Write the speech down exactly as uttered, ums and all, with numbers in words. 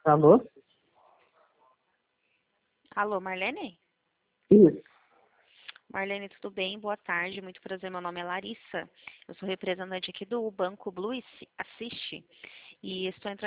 Alô? Alô, Marlene? Isso. Marlene, tudo bem? Boa tarde, muito prazer. Meu nome é Larissa. Eu sou representante aqui do Banco Blue Assist e estou entrando